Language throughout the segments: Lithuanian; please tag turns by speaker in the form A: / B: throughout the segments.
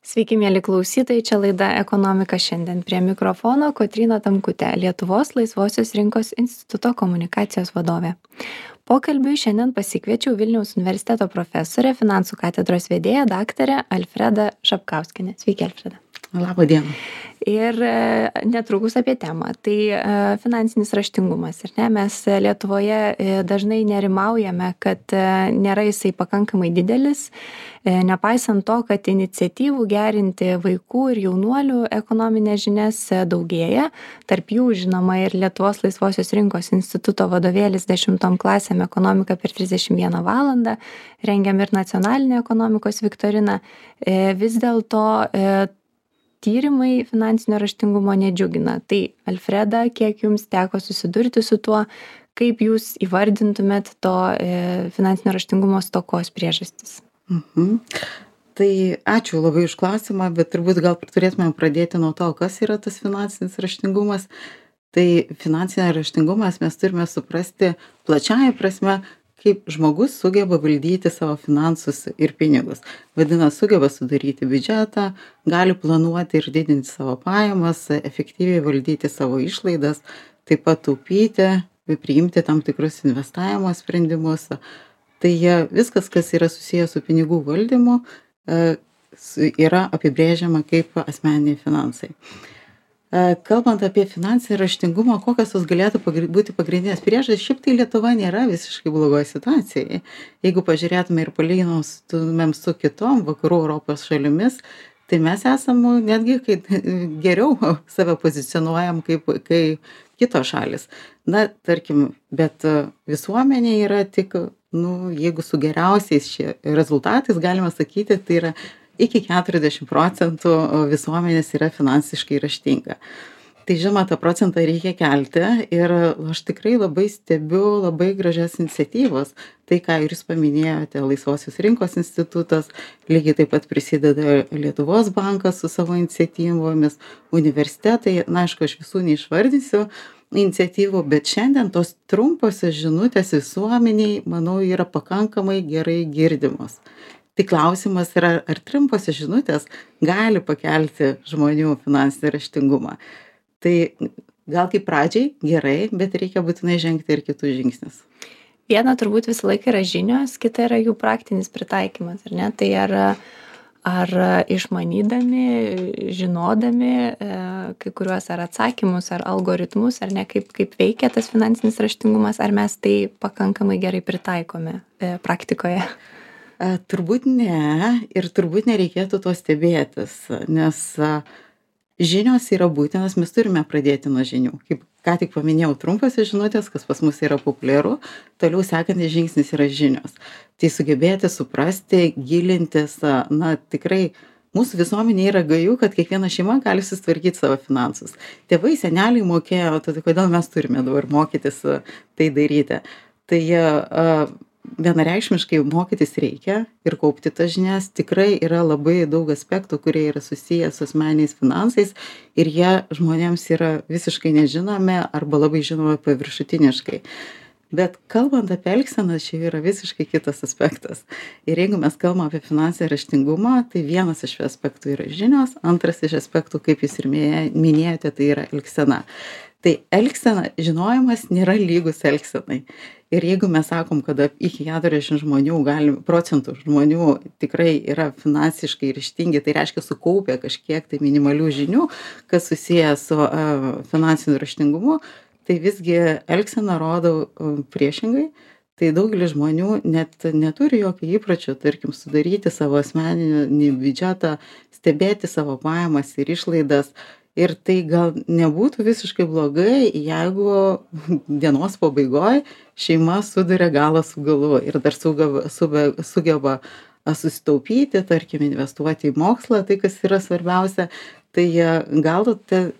A: Sveiki, mėly klausytojai, čia laida Ekonomika šiandien. Prie mikrofono Kotryna Tamkutė, Lietuvos laisvosios rinkos instituto komunikacijos vadovė. Pokalbiui šiandien pasikviečiau Vilniaus universiteto profesorę, finansų katedros vedėją, daktarę Alfredą Šapkauskienę. Sveiki, Alfreda.
B: Labą dieną.
A: Ir netrukus apie temą. Tai finansinis raštingumas. Ir ne, mes Lietuvoje dažnai nerimaujame, kad nėra jisai pakankamai didelis, nepaisant to, kad iniciatyvų gerinti vaikų ir jaunuolių ekonominės žinias daugėja. Tarp jų, žinoma, ir Lietuvos laisvosios rinkos instituto vadovėlis 10 klasėm ekonomika per 31 valandą, rengiam ir nacionalinę ekonomikos viktoriną. Vis dėlto tyrimai finansinio raštingumo nedžiugina. Tai, Alfreda, kiek jums teko susidurti su tuo, kaip jūs įvardintumėt to finansinio raštingumo stokos priežastis?
B: Tai ačiū labai už klausimą, bet turbūt gal turėtume pradėti nuo to, kas yra tas finansinis raštingumas. Tai finansinį raštingumas mes turime suprasti plačiąja prasme, kaip žmogus sugeba valdyti savo finansus ir pinigus. Vadinasi, sugeba sudaryti biudžetą, gali planuoti ir didinti savo pajamas, efektyviai valdyti savo išlaidas, taip pat taupyti, priimti tam tikrus investavimo sprendimus. Tai viskas, kas yra susijęs su pinigų valdymu, yra apibrėžiama kaip asmeniniai finansai. Kalbant apie finansinį raštingumą, kokios tos galėtų būti pagrindinės priežastys, šiaip tai Lietuva nėra visiškai blogoje situacijoje. Jeigu pažiūrėtume ir palygintumėm su kitom vakarų Europos šalimis, tai mes esame netgi geriau save pozicionuojam kaip kitos šalis. Na, tarkim, bet visuomenė yra tik, jeigu su geriausiais rezultatais galima sakyti, tai yra iki 40% visuomenės yra finansiškai raštinga. Tai žinoma, tą procentą reikia kelti ir aš tikrai labai stebiu labai gražias iniciatyvas. Tai, ką ir jūs paminėjote, Laisvosios rinkos institutas, lygiai taip pat prisideda Lietuvos bankas su savo iniciatyvomis, universitetai, aišku, aš visų neišvardinsiu iniciatyvų, bet šiandien tos trumposios žinutės visuomeniai, manau, yra pakankamai gerai girdimos. Tai klausimas yra, ar trumposios žinutės gali pakelti žmonių finansinį raštingumą. Tai gal kaip pradžiai gerai, bet reikia būtinai žengti ir kitus žingsnius.
A: Viena turbūt visą laiką yra žinios, kita yra jų praktinis pritaikymas, ar ne? Tai ar išmanydami, žinodami kai kuriuos ar atsakymus, ar algoritmus, ar ne, kaip veikia tas finansinis raštingumas, ar mes tai pakankamai gerai pritaikome praktikoje?
B: Turbūt ne ir turbūt nereikėtų to stebėtis, nes žinios yra būtinas, mes turime pradėti nuo žinių. Kaip ką tik paminėjau, trumpasios žinutės, kas pas mus yra populiaru, toliau sekantis žingsnis yra žinios. Tai sugebėti suprasti, gilintis, tikrai mūsų visuomenė yra gaju, kad kiekviena šeima gali susitvarkyti savo finansus. Tėvai, seneliai mokėjo, tai kodėl mes turime dabar mokytis tai daryti. Tai vienareikšmiškai mokytis reikia ir kaupti tas žinias. Tikrai yra labai daug aspektų, kurie yra susiję su asmeniniais finansais ir jie žmonėms yra visiškai nežinomi arba labai žinomi paviršutiniškai. Bet kalbant apie elgseną, čia yra visiškai kitas aspektas. Ir jeigu mes kalbame apie finansinį raštingumą, tai vienas iš aspektų yra žinios, antras iš aspektų, kaip jūs ir minėjote, tai yra elgsena. Tai elgsena, žinojimas nėra lygus elgsenai. Ir jeigu mes sakom, kad iki 40 procentų žmonių tikrai yra finansiškai raštingi, tai reiškia sukaupę kažkiek tai minimalių žinių, kas susiję su finansiniu raštingumu, tai visgi elgsena rodo priešingai. Tai daugelis žmonių net neturi jokio įpročio, tarkim, sudaryti savo asmeninį biudžetą, stebėti savo pajamas ir išlaidas. Ir tai gal nebūtų visiškai blogai, jeigu dienos pabaigoje šeima suduria galą su galu ir dar sugeba susitaupyti, tarkim, investuoti į mokslą, tai kas yra svarbiausia, tai gal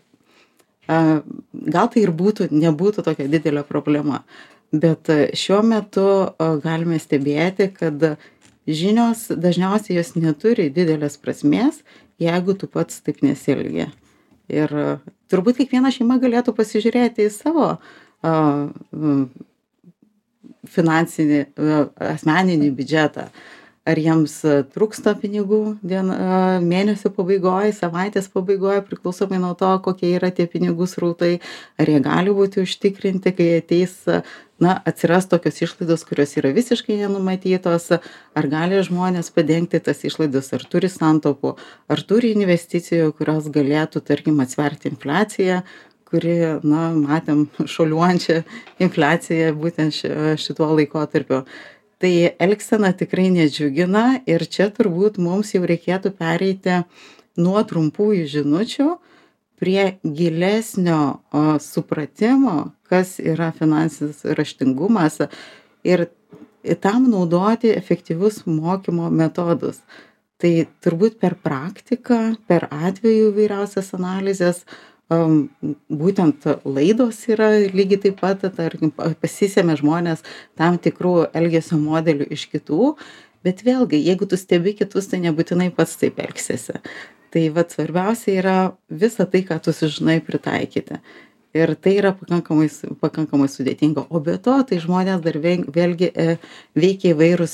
B: tai ir nebūtų tokia didelė problema. Bet šiuo metu galime stebėti, kad žinios dažniausiai jos neturi didelės prasmės, jeigu tu pats taip nesielgi. Ir turbūt kiekviena šeima galėtų pasižiūrėti į savo finansinį, asmeninį biudžetą. ar jiems trūksta pinigų mėnesio pabaigoj, savaitės pabaigoj, priklausomai nuo to, kokie yra tie pinigų srautai, ar jie gali būti užtikrinti, kai ateis, atsiras tokios išlaidos, kurios yra visiškai nenumatytos, ar gali žmonės padengti tas išlaidas, ar turi santaupų, ar turi investicijų, kurios galėtų, tarkim, atsverti infliaciją, kuri, matėm šuoliuojančią infliaciją būtent šituo laikotarpiu. Tai elgsena tikrai nedžiugina ir čia turbūt mums jau reikėtų pereiti nuo trumpųjų žinučių prie gilesnio supratimo, kas yra finansinis raštingumas ir tam naudoti efektyvius mokymo metodus. Tai turbūt per praktiką, per atvejų įvairiausias analizės, būtent laidos yra lygiai taip pat, tarkim, pasisėmė žmonės tam tikrų elgesio modelių iš kitų, bet vėlgi, jeigu tu stebi kitus, tai nebūtinai pats taip elgsiesi. Tai svarbiausia yra visą tai, ką tu sužinai, pritaikyti. Ir tai yra pakankamai sudėtinga. O be to, tai žmonės dar vėlgi veikia įvairūs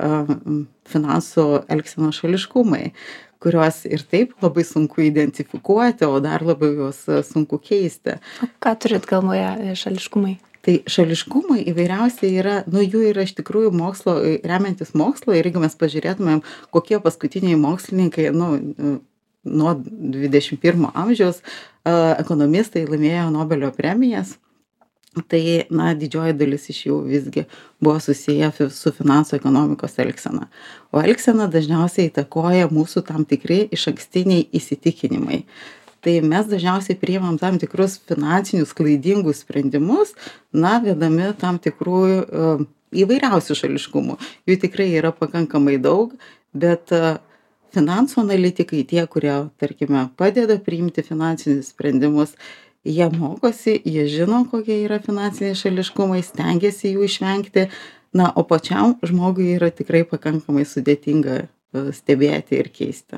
B: finansų elgsenos šališkumai, kuriuos ir taip labai sunku identifikuoti, o dar labiau juos sunku keisti.
A: O ką turit galvoje šališkumai?
B: Tai šališkumai įvairiausiai yra, jų yra iš tikrųjų remiantis mokslo, ir jeigu mes pažiūrėtumėm, kokie paskutiniai mokslininkai, nuo 21 amžiaus ekonomistai laimėjo Nobelio premijas, tai, didžioji dalis iš jų visgi buvo susiję su finansų ekonomikos elgsena. O elgsena dažniausiai įtakoja mūsų tam tikri išankstiniai įsitikinimai. Tai mes dažniausiai priimam tam tikrus finansinius klaidingus sprendimus, vedami tam tikrų įvairiausių šališkumų. Jų tikrai yra pakankamai daug, bet finansų analitikai, tie, kurie, tarkime, padeda priimti finansinius sprendimus, jie mokosi, jie žino, kokie yra finansiniai šališkumai, stengiasi jų išvengti, o pačiam žmogui yra tikrai pakankamai sudėtinga stebėti ir keisti.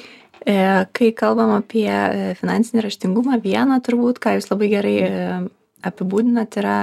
A: Kai kalbam apie finansinį raštingumą, vieną turbūt, ką jūs labai gerai apibūdinat, yra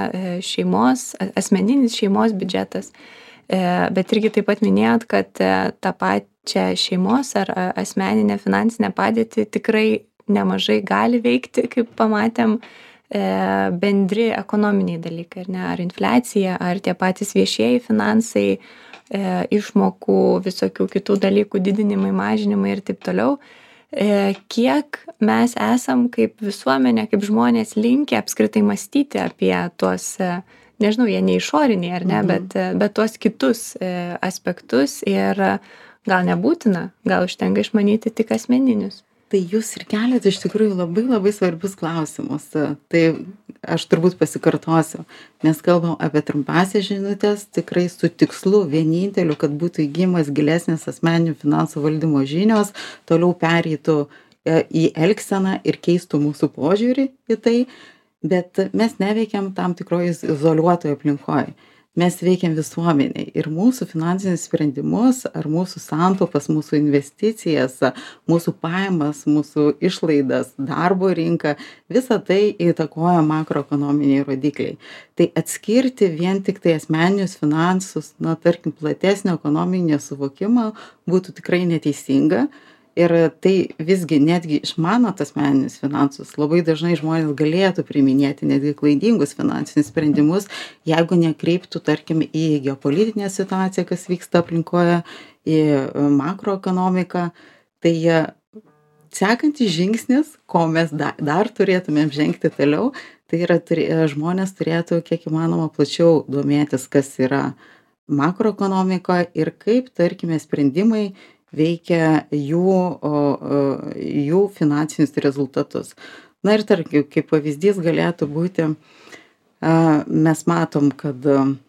A: asmeninis šeimos biudžetas. Bet irgi taip pat minėjot, kad tą pačią šeimos ar asmeninę finansinę padėtį tikrai nemažai gali veikti, kaip pamatėm, bendri ekonominiai dalykai, ar infliacija, ar tie patys viešieji finansai, išmokų, visokių kitų dalykų didinimai, mažinimai ir taip toliau. Kiek mes esam kaip visuomenė, kaip žmonės linkę apskritai mąstyti apie tuos, nežinau, jie ne išoriniai, ar ne, bet tuos kitus aspektus ir gal nebūtina, gal užtenka išmanyti tik asmeninius.
B: Tai jūs ir keliate iš tikrųjų labai labai svarbius klausimus. Tai aš turbūt pasikartosiu. Mes kalbam apie trumpąsias žinutės, tikrai su tikslu vieninteliu, kad būtų įgymas gilesnės asmeninių finansų valdymo žinios, toliau pereitų į elgseną ir keistų mūsų požiūrį į tai, bet mes neveikiam tam tikroje izoliuotoje aplinkoje. Mes veikiam visuomeniai ir mūsų finansinius sprendimus, ar mūsų santaupas, mūsų investicijas, mūsų pajamas, mūsų išlaidas, darbo rinką, visa tai įtakoja makroekonominiai rodikliai. Tai atskirti vien tik tai asmeninius finansus, tarkim, platesnio ekonominio suvokimo būtų tikrai neteisinga. Ir tai visgi netgi išmanant asmeninius finansus, labai dažnai žmonės galėtų priiminėti netgi klaidingus finansinius sprendimus, jeigu nekreiptų, tarkim, į geopolitinę situaciją, kas vyksta aplinkoje, į makroekonomiką. Tai sekantis žingsnis, ko mes dar turėtumėm žengti toliau, tai yra žmonės turėtų kiek įmanoma plačiau domėtis, kas yra makroekonomika ir kaip, tarkime, sprendimai veikia jų finansinius rezultatus. Ir tarkim, kaip pavyzdys galėtų būti, mes matom, kad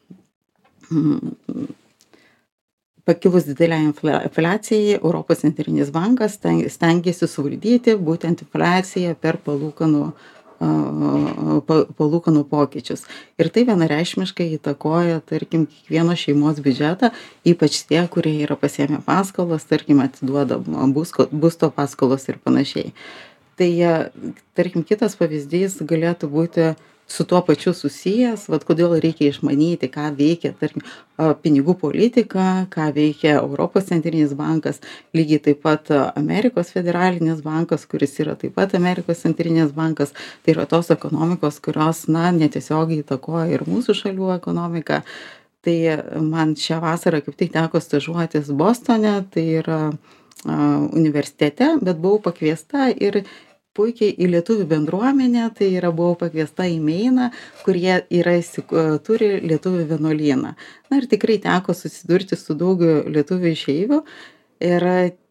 B: pakilus dideliai infliacijai, Europos centrinis bankas stengiasi suvaldyti būtent infliaciją per palūkanų pokyčius. Ir tai vienareikšmiškai įtakoja, tarkim, kiekvieno šeimos biudžetą, ypač tie, kurie yra pasiėmę paskolas, tarkim, atiduoda būsto paskolos ir panašiai. Tai, tarkim, kitas pavyzdys galėtų būti su tuo pačiu susijęs, vat kodėl reikia išmanyti, ką veikia, tarkim, pinigų politika, ką veikia Europos centrinis bankas, lygiai taip pat Amerikos federalinis bankas, kuris yra taip pat Amerikos centrinis bankas, tai yra tos ekonomikos, kurios, netiesiogiai įtakoja ir mūsų šalių ekonomiką. Tai man šią vasarą kaip tik teko stažuotis Bostone, tai yra universitete, bet buvau pakviesta ir puikiai į lietuvių bendruomenę, tai yra buvau pakviesta į Meiną, kur jie turi lietuvių vienuolyną. Na ir tikrai teko susidurti su daug lietuvių išeivių. Ir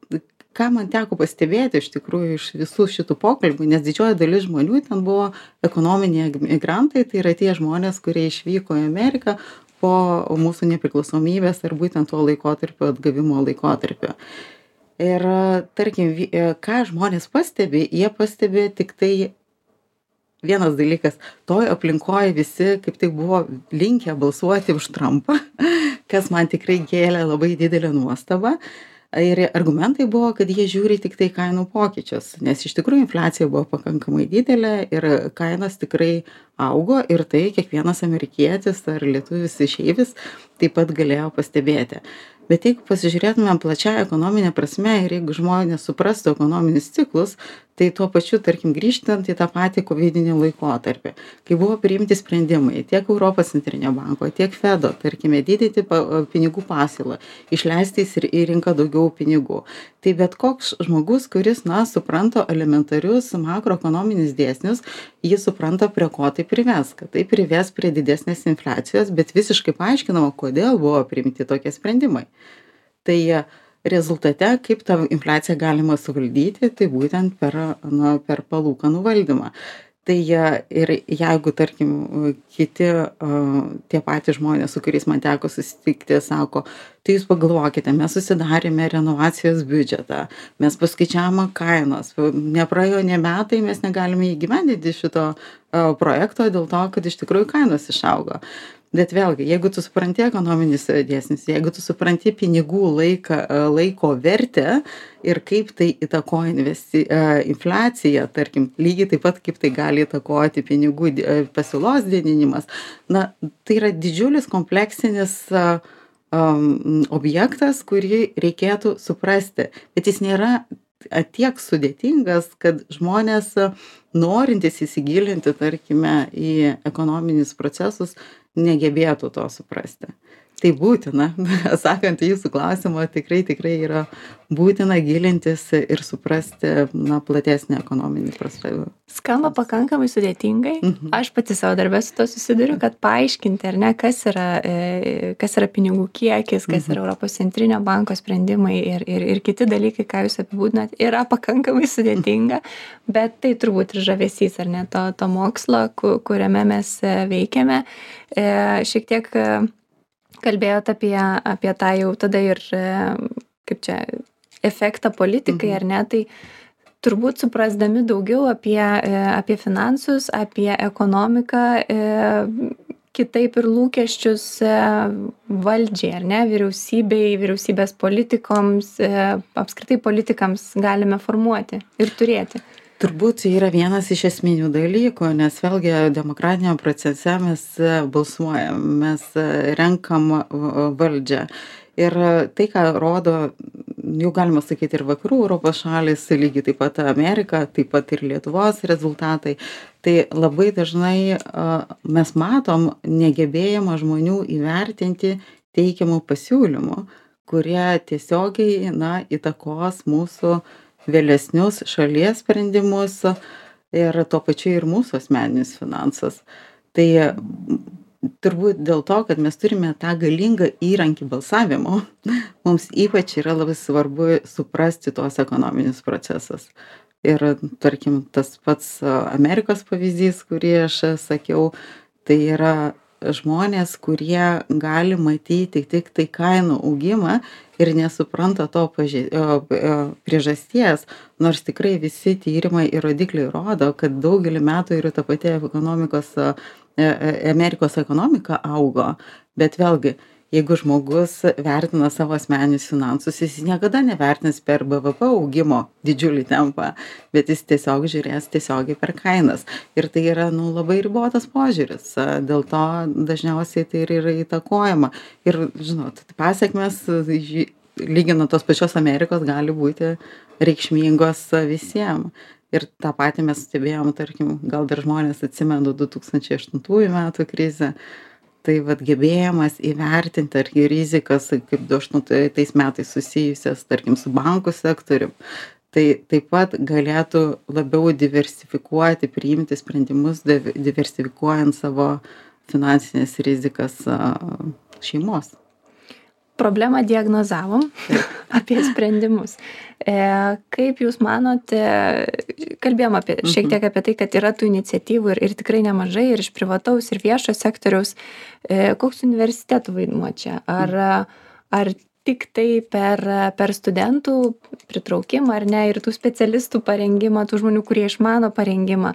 B: ką man teko pastebėti iš tikrųjų iš visų šitų pokalbių, nes didžioji dalis žmonių ten buvo ekonominiai migrantai, tai yra tie žmonės, kurie išvyko į Ameriką po mūsų nepriklausomybės ir būtent tuo laikotarpio atgavimo laikotarpio. Ir tarkim, ką žmonės pastebi, jie pastebi tik tai vienas dalykas, toj aplinkoje visi kaip tik buvo linkę balsuoti už Trumpą, kas man tikrai kėlė labai didelę nuostabą. Ir argumentai buvo, kad jie žiūri tik tai kainų pokyčius, nes iš tikrųjų infliacija buvo pakankamai didelė ir kainos tikrai augo ir tai kiekvienas amerikietis ar lietuvis išeivis taip pat galėjo pastebėti. Bet jeigu pasižiūrėtumėm plačiąja ekonominė prasme ir jeigu žmonės suprastų ekonominius ciklus, tai tuo pačiu, tarkim, grįžtant į tą patį kovidinį laikotarpį, kai buvo priimti sprendimai tiek Europos centrinio banko, tiek Fedo, tarkime, didinti pinigų pasiūlą, išleisti į rinką daugiau pinigų. Tai bet koks žmogus, kuris, supranta elementarius makroekonominius dėsnius, jis supranta, prie ko tai prives, kad tai prives prie didesnės infliacijos, bet visiškai paaiškinama, kodėl buvo priimti tokie sprendimai. Tai rezultate, kaip tą infliaciją galima suvaldyti, tai būtent per palūkanų valdymą. Tai ir jeigu, tarkim, kiti tie patys žmonės, su kuriais man teko susitikti, sako, tai jūs pagalvokite, mes susidarėme renovacijos biudžetą, mes paskaičiavome kainos, nepraėjo ne metai, mes negalime įgyvendinti šito projekto dėl to, kad iš tikrųjų kainos išaugo. Bet vėlgi, jeigu tu supranti ekonominis dėsnis, jeigu tu supranti pinigų laiko vertę ir kaip tai įtakoja infliaciją, tarkim, lygiai taip pat kaip tai gali įtakoti pinigų pasiūlos didinimas, tai yra didžiulis kompleksinis objektas, kurį reikėtų suprasti, bet jis nėra tiek sudėtingas, kad žmonės norintys įsigilinti, tarkime, į ekonominius procesus, negebėtų to suprasti. Tai būtina, sakant jūsų klausimą, tikrai yra būtina gilintis ir suprasti platesnį ekonominį perspektyvą.
A: Skamba pakankamai sudėtingai. Aš pati savo darbę su to susiduriu, kad paaiškinti, ar ne, kas yra pinigų kiekis, kas yra Europos centrinio banko sprendimai ir kiti dalykai, ką jūs apibūdinat, yra pakankamai sudėtinga, bet tai turbūt ir žavesys, ar ne, to mokslo, kuriame mes veikiame. Šiek tiek kalbėjot apie tą jau tada ir, kaip čia, efektą politikai, ar ne, tai turbūt suprasdami daugiau apie finansus, apie ekonomiką, kitaip ir lūkesčius valdžiai, ar ne, vyriausybės politikoms, apskritai politikams galime formuoti ir turėti.
B: Turbūt yra vienas iš esminių dalykų, nes vėlgi demokratinėme procese mes balsuojam, mes renkam valdžią. Ir tai, ką rodo, jau galima sakyti, ir vakarų Europos šalis, lygiai taip pat Amerika, taip pat ir Lietuvos rezultatai, tai labai dažnai mes matom negebėjimą žmonių įvertinti teikiamų pasiūlymų, kurie tiesiogiai įtakos mūsų vėlesnius šalies sprendimus ir tuo pačiu ir mūsų asmeninius finansus. Tai turbūt dėl to, kad mes turime tą galingą įrankį balsavimo, mums ypač yra labai svarbu suprasti tuos ekonominius procesus. Ir tarkim, tas pats Amerikos pavyzdys, kurį aš sakiau, tai yra žmonės, kurie gali matyti tik tai kainų augimą ir nesupranta to priežasties, nors tikrai visi tyrimai ir rodikliai rodo, kad daugelį metų ir ta pati Amerikos ekonomika augo, bet vėlgi Jeigu žmogus vertina savo asmeninius finansus, jis niekada nevertins per BVP augimo didžiulį tempą, bet jis tiesiog žiūrės tiesiogiai per kainas. Ir tai yra labai ribotas požiūris. Dėl to dažniausiai tai ir yra įtakojama. Ir, žinot, pasiekmes, lyginant tos pačios Amerikos, gali būti reikšmingos visiems. Ir tą patį mes stebėjom, tarkim, gal dar žmonės atsimena 2008 metų krizę. Tai vat gebėjimas įvertinti, ar rizikas, kaip 2008 metais susijusias, tarkim, su bankų sektorium, tai taip pat galėtų labiau diversifikuoti, priimti sprendimus, diversifikuojant savo finansinės rizikas šeimos.
A: Problemą diagnozavom, apie sprendimus. Kaip Jūs manote, kalbėjom šiek tiek apie tai, kad yra tų iniciatyvų ir tikrai nemažai, ir iš privataus, ir viešo sektoriaus. Koks universitetų vaidmuo čia? Ar tik tai per studentų pritraukimą, ar ne, ir tų specialistų parengimą, tų žmonių, kurie išmano parengimą?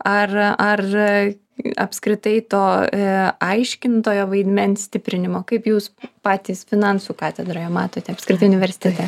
A: Ar apskritai to aiškintojo vaidmens stiprinimo, kaip Jūs patys finansų katedroje matote, apskritai universitete?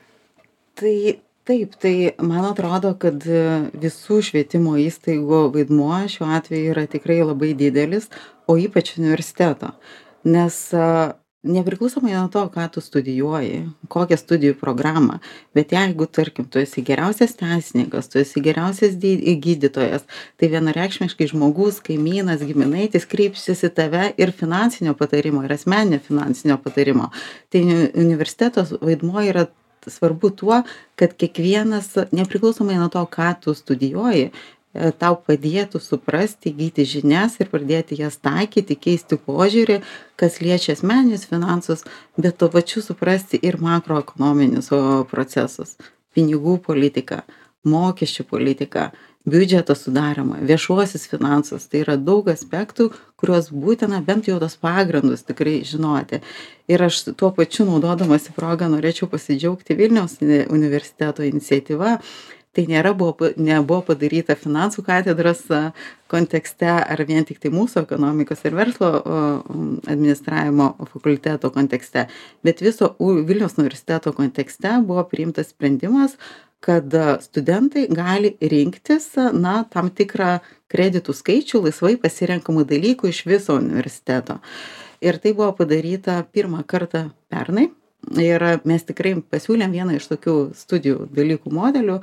B: Tai taip, tai man atrodo, kad visų švietimo įstaigų vaidmuo šiuo atveju yra tikrai labai didelis, o ypač universiteto. Nes nepriklausomai nuo to, ką tu studijuoji, kokią studijų programą, bet jeigu, tarkim, tu esi geriausias teisininkas, tu esi geriausias gydytojas, tai vienareikšmiškai žmogus, kaimynas, giminaitis kreipsis į tave ir finansinio patarimo, ir asmeninio finansinio patarimo. Tai universiteto vaidmuo yra svarbu tuo, kad kiekvienas, nepriklausomai nuo to, ką tu studijuoji, tau padėtų suprasti, įgyti žinias ir pradėti jas taikyti, keisti požiūrį, kas liečia asmeninius finansus, bet tuo pačiu suprasti ir makroekonominius procesus, pinigų politiką, mokesčių politiką, biudžeto sudarimą, viešuosius finansus. Tai yra daug aspektų, kuriuos būtina bent jau tos pagrindus tikrai žinoti. Ir aš tuo pačiu, naudodamasi progą, norėčiau pasidžiaugti Vilniaus universiteto iniciatyva. Tai nebuvo padaryta finansų katedros kontekste ar vien tik tai mūsų ekonomikos ir verslo administravimo fakulteto kontekste, bet viso Vilniaus universiteto kontekste buvo priimtas sprendimas, kad studentai gali rinktis tam tikrą kreditų skaičių laisvai pasirenkamų dalykų iš viso universiteto. Ir tai buvo padaryta pirmą kartą pernai. Ir mes tikrai pasiūlėm vieną iš tokių studijų dalykų modelių,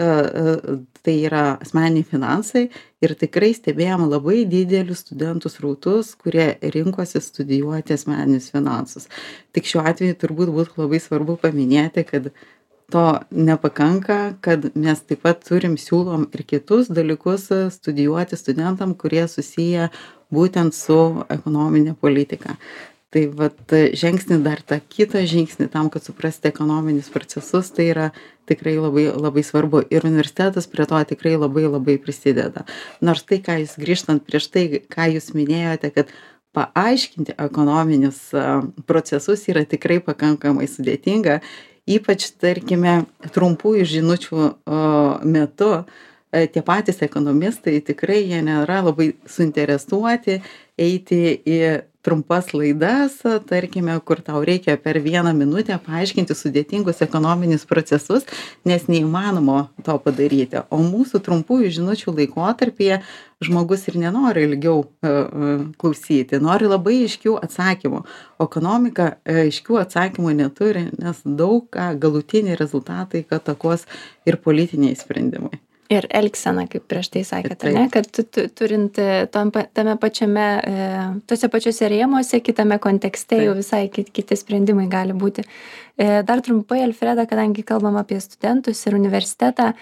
B: tai yra asmeniniai finansai, ir tikrai stebėjom labai didelius studentų srautus, kurie rinkosi studijuoti asmeninius finansus. Tik šiuo atveju turbūt būtų labai svarbu paminėti, kad to nepakanka, kad mes taip pat siūlom ir kitus dalykus studijuoti studentam, kurie susiję būtent su ekonominė politika. Tai vat žingsnis dar tą kitą žingsnį tam, kad suprasti ekonominius procesus, tai yra tikrai labai, labai svarbu. Ir universitetas prie to tikrai labai, labai prisideda. Nors tai, ką jūs grįžtant prieš tai, ką jūs minėjote, kad paaiškinti ekonominius procesus yra tikrai pakankamai sudėtinga, ypač, tarkime, trumpųjų žinučių metu. Tie patys ekonomistai tikrai jie nėra labai suinteresuoti eiti į trumpas laidas, tarkime, kur tau reikia per 1 minutę paaiškinti sudėtingus ekonominius procesus, nes neįmanoma to padaryti. O mūsų trumpųjų žinučių laikotarpyje žmogus ir nenori ilgiau klausyti, nori labai aiškių atsakymų. O ekonomika aiškių atsakymų neturi, nes daug ką galutiniai rezultatai įtakos ir politiniai sprendimai.
A: Ir elgsena, kaip prieš tai sakėte, ne? Kad turint tame pačiame, tose pačiose rėmuose, kitame kontekste jau visai kiti sprendimai gali būti. Dar trumpai, Alfreda, kadangi kalbam apie studentus ir universitetą,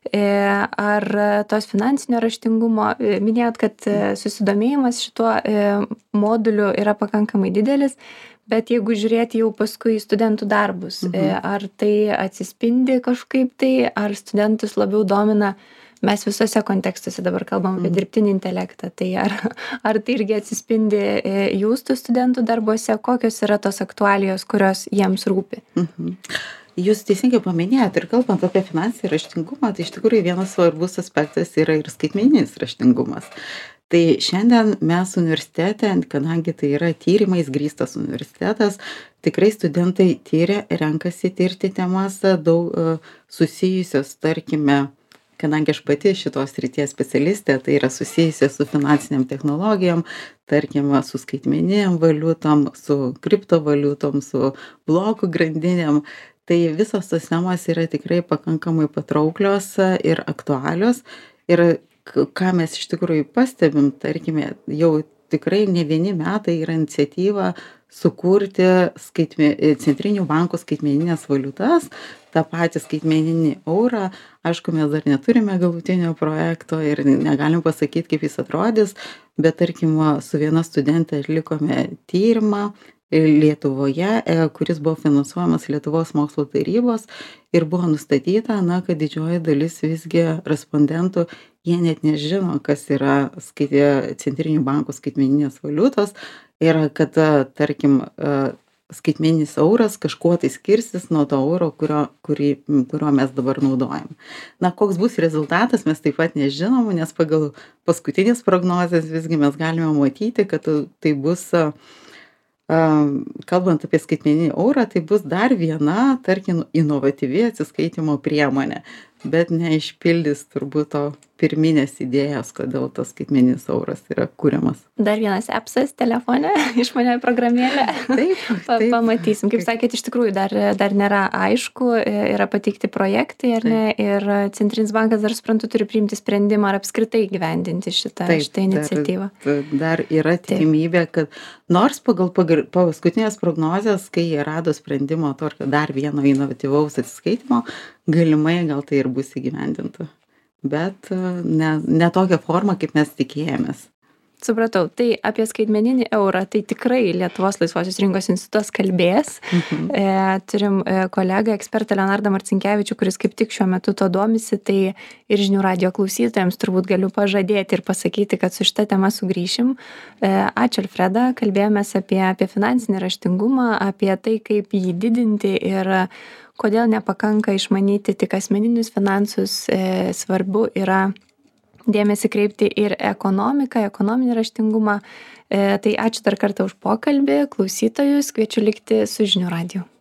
A: ar tos finansinio raštingumo, minėjot, kad susidomėjimas šituo moduliu yra pakankamai didelis, bet jeigu žiūrėti jau paskui į studentų darbus, ar tai atsispindi kažkaip tai, ar studentus labiau domina, mes visose kontekstuose dabar kalbam apie dirbtinį intelektą, tai ar tai irgi atsispindi jūsų studentų darbuose, kokios yra tos aktualijos, kurios jiems rūpi?
B: Jūs teisingai paminėjot, ir kalbant apie finansinį raštingumą, tai iš tikrųjų vienas svarbus aspektas yra ir skaitmeninis raštingumas. Tai šiandien mes universitete, kadangi tai yra tyrimais grįstas universitetas, tikrai studentai tyria, renkasi tirti temas daug susijusios, tarkime, kadangi aš pati šitos srities specialistė, tai yra susijusi su finansiniam technologijom, tarkime, su skaitmeninėm valiutom, su kriptovaliutom, su blokų grandinėm. Tai visos tos temos yra tikrai pakankamai patrauklios ir aktualios. Ir ką mes iš tikrųjų pastebim, tarkime, jau tikrai ne vieni metai yra iniciatyva sukurti centrinių bankų skaitmenines valiutas, tą patį skaitmeninį eurą. Aišku, mes dar neturime galutinio projekto ir negalim pasakyti, kaip jis atrodys, bet tarkim, su viena studente atlikome tyrimą Lietuvoje, kuris buvo finansuojamas Lietuvos mokslo tarybos ir buvo nustatyta, kad didžioji dalis visgi respondentų, jie net nežino, kas yra centrinių bankų skaitmeninės valiutos ir kad, tarkim, skaitmeninis euras kažkuo tai skirsis nuo to euro, kurio mes dabar naudojam. Koks bus rezultatas, mes taip pat nežinom, nes pagal paskutinės prognozės visgi mes galime matyti, kad tai bus, kalbant apie skaitmeninį eurą, tai bus dar viena, tarkim, inovatyvi atsiskaitimo priemonė, bet neišpildys turbūt to pirminės idėjos, kodėl tas skaitmeninis euras yra kuriamas.
A: Dar vienas appsas telefone, išmanioji programėlė.
B: Taip.
A: Pamatysim. Kaip sakėt, iš tikrųjų dar nėra aišku, yra pateikti projektai, ar ne, ir Centrinis bankas, dar suprantu, turi priimti sprendimą ar apskritai gyvendinti šitą iniciatyvą.
B: Dar yra tikimybė, kad nors pagal paskutinės prognozės, kai jie rado sprendimo tokio dar vieno inovatyvaus atsiskaitimo, galimai gal tai ir bus įgyvendinta. Bet ne tokią formą, kaip mes tikėjomės.
A: Supratau. Tai apie skaitmeninį eurą, tai tikrai Lietuvos laisvosios rinkos institutas kalbės. Turim kolegą, ekspertą Leonardą Marcinkevičių, kuris kaip tik šiuo metu to domisi, tai ir žinių radijo klausytojams turbūt galiu pažadėti ir pasakyti, kad su šita tema sugrįšim. Ačiū, Alfreda. Kalbėjomės apie finansinį raštingumą, apie tai, kaip jį didinti ir kodėl nepakanka išmanyti tik asmeninius finansus, svarbu yra dėmesį kreipti ir ekonomiką, ekonominį raštingumą. Tai ačiū dar kartą už pokalbį, klausytojus, kviečiu likti su žinių radiju.